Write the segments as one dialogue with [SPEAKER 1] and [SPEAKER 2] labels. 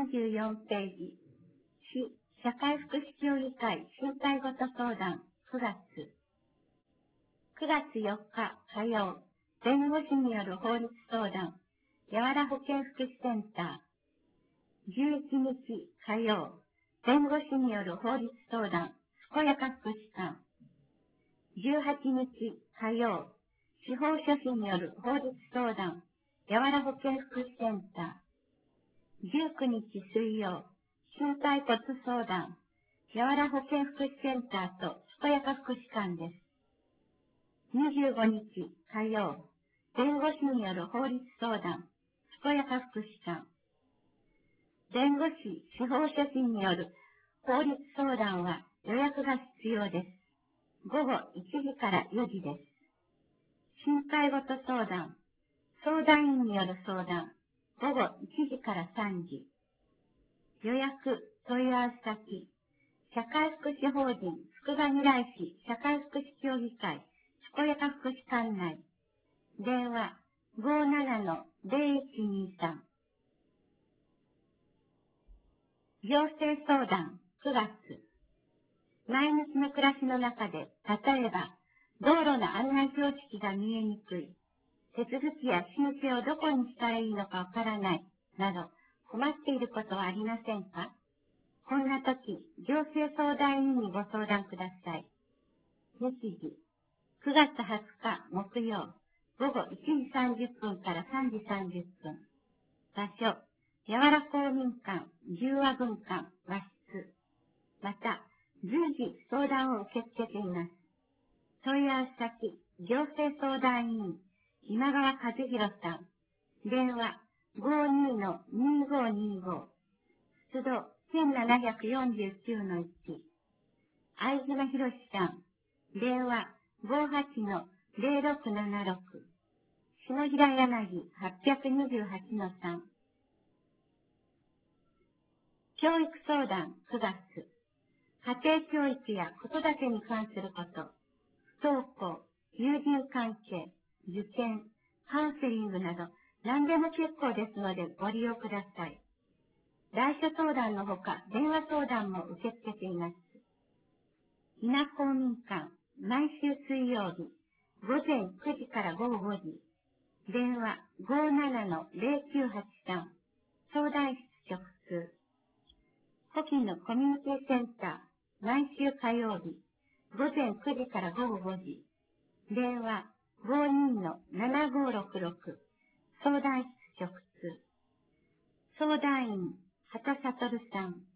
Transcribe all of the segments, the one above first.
[SPEAKER 1] 34ページ。市社会福祉協議会身体ごと相談9月。9月4日火曜、弁護士による法律相談、やわら保健福祉センター。11日火曜、弁護士による法律相談、健やか福祉館。18日火曜、司法書士による法律相談、やわら保健福祉センター。19日水曜、身体骨相談、やわら保健福祉センターと健やか福祉館です。25日火曜、弁護士による法律相談、健やか福祉館。弁護士、司法書士による法律相談は予約が必要です。午後1時から4時です。身体ごと相談、相談員による相談、午後1時から3時。予約、問い合わせ先、社会福祉法人、つくばみらい市社会福祉協議会、健やか福祉館内。電話、57-0123。行政相談、9月。毎日の暮らしの中で、例えば、道路の案内標識が見えにくい、手続きや申請をどこにしたらいいのかわからない、など、困っていることはありませんか？こんな時、行政相談員にご相談ください。日時、9月20日木曜、午後1時30分から3時30分。場所、やわら公民館、十和分館、和室。また、随時相談を受け付けています。問い合わせ先、行政相談員、今川和弘さん。電話、52-2525。出動、1749-1。相島博さん。電話、58-0676。下平柳828-3。教育相談9月。家庭教育や子育てに関すること、不登校、友人関係、受験、カウンセリングなど何でも結構ですのでご利用ください。来所相談のほか電話相談も受け付けています。稲公民館、毎週水曜日、午前9時から午後5時。電話57-0983。相談室直通。古希のコミュニティセンター、毎週火曜日、午前9時から午後5時。電話52-7566。相談室直通。相談員、畑悟さん。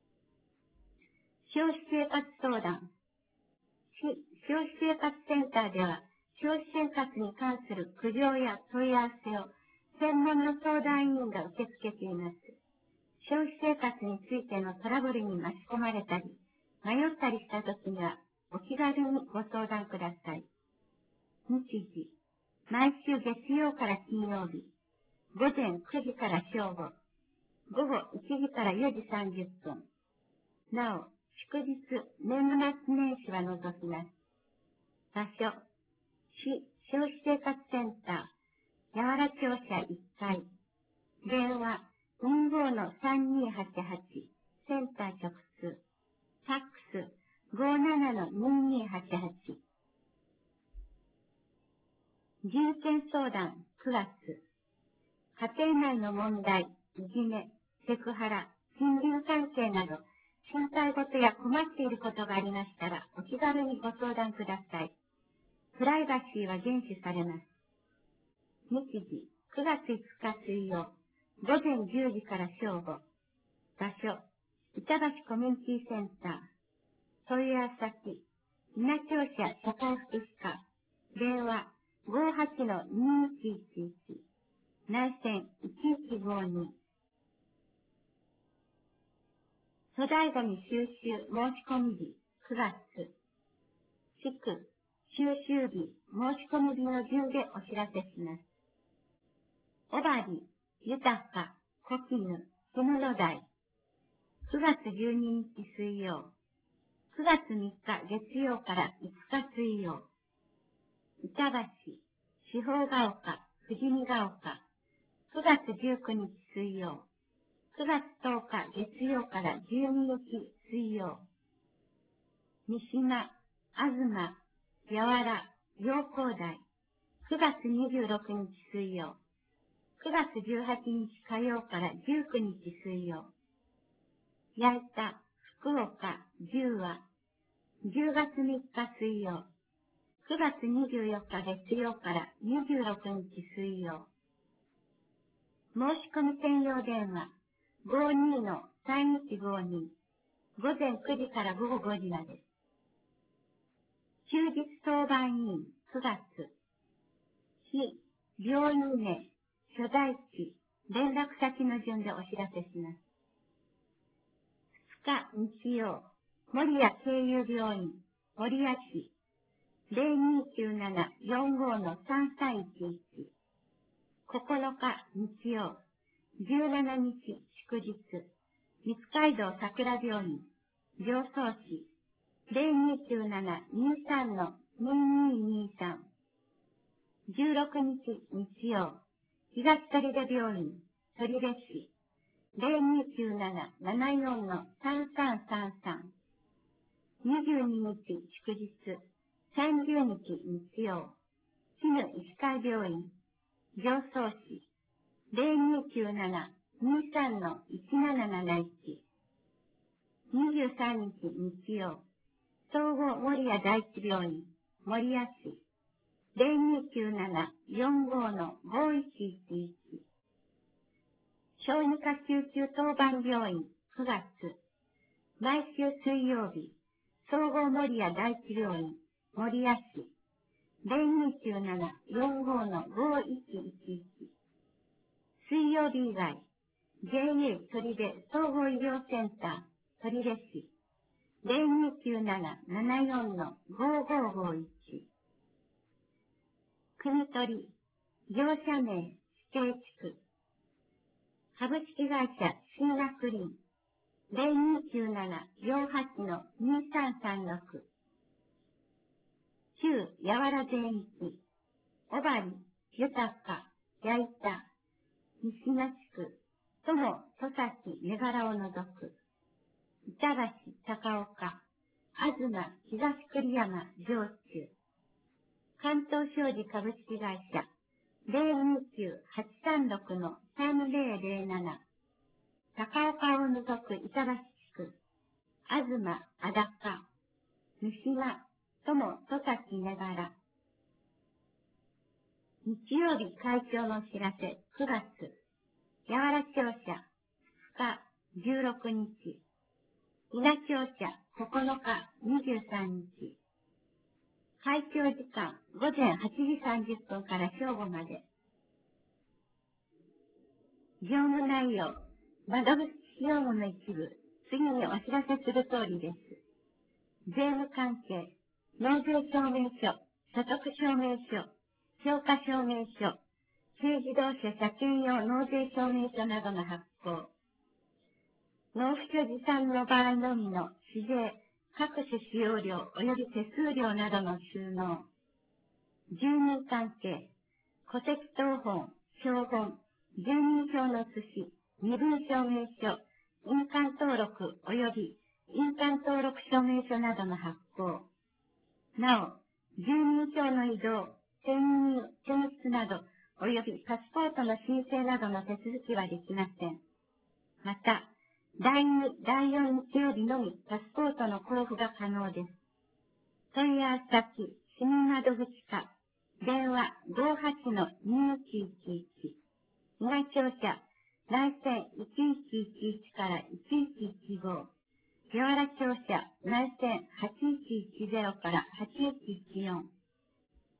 [SPEAKER 1] 消費生活相談。消費生活センターでは、消費生活に関する苦情や問い合わせを専門の相談員が受け付けています。消費生活についてのトラブルに巻き込まれたり、迷ったりしたときには、お気軽にご相談ください。日時、毎週月曜から金曜日、午前9時から正午、午後1時から4時30分。なお、祝日、年末年始は除きます。場所、市消費生活センター、やわら庁舎1階。電話、25-3288。センター直通。ファックス、57-2288。人権相談9月。家庭内の問題、いじめ、セクハラ、近隣関係など、身体ごとや困っていることがありましたら、お気軽にご相談ください。プライバシーは厳守されます。日時、9月5日水曜、午前10時から正午。場所、板橋コミュニティセンター。問い合わせ先、稲庁舎社会福祉課。電話、58-2111。内線1152。粗大ゴミ収集申し込み日9月。地区収集日申し込み日の順でお知らせします。小針、豊か、古絹、絹の台。9月12日水曜。9月3日月曜から5日水曜。板橋、四方が丘、富士見が丘。9月19日水曜。9 9月10日月曜から12日水曜。三島、東、八原、陽光台。9月26日水曜。9月18日火曜から19日水曜。矢板、福岡、十和。10月3日水曜。9月24日月曜から26日水曜。申し込み専用電話、52-3152。午前9時から午後5時まで。休日当番員、9月。非、病院名、所在地、連絡先の順でお知らせします。2日日曜、守谷経由病院、守谷市、0297-45-3311。9日日曜、17日祝日、三街道桜病院、常総市、0297-23-2223。16日日曜、東取手病院、取手市、0297-74-3333。22日祝日、30日日曜、絹医師会病院、常総市、0297-23-1771。23日日曜、総合守谷第一病院、守谷市、0297-45-5111。小児科救急当番病院、9月。毎週水曜日、総合守谷第一病院、守谷市、0297-45-5111。水曜日以外、JA 取手総合医療センター、取手市、0297-74-5551。国取、業者名、指定地区。株式会社シンガクリーン、0297-48-2336。旧八原全域、小針、豊、矢板、西名地区、友、戸崎、根柄を除く。板橋、高岡、東、東栗山、上中。関東商事株式会社、029-836-3007。高岡を除く板橋地区、東、足高、三島、友、戸崎、根柄。日曜日会長のお知らせ、9月。八原庁舎、2日、16日。稲庁舎、9日、23日。会長時間、午前8時30分から正午まで。業務内容、窓口業務の一部、次にお知らせする通りです。税務関係、納税証明書、所得証明書、評価証明書、軽自動車車検用納税証明書などの発行。納付書持参の場合のみの市税、各種使用料及び手数料などの収納。住民関係、戸籍謄本、標本、住民票の写し、身分証明書、印鑑登録及び印鑑登録証明書などの発行。なお、住民票の移動、転入、転出など、及びパスポートの申請などの手続きはできません。また、第2、第4日曜日のみパスポートの交付が可能です。問い合わせ先、市民窓口課、電話58-2111。稲庁舎、内線1111から1115。八原庁舎、内線8110から8114。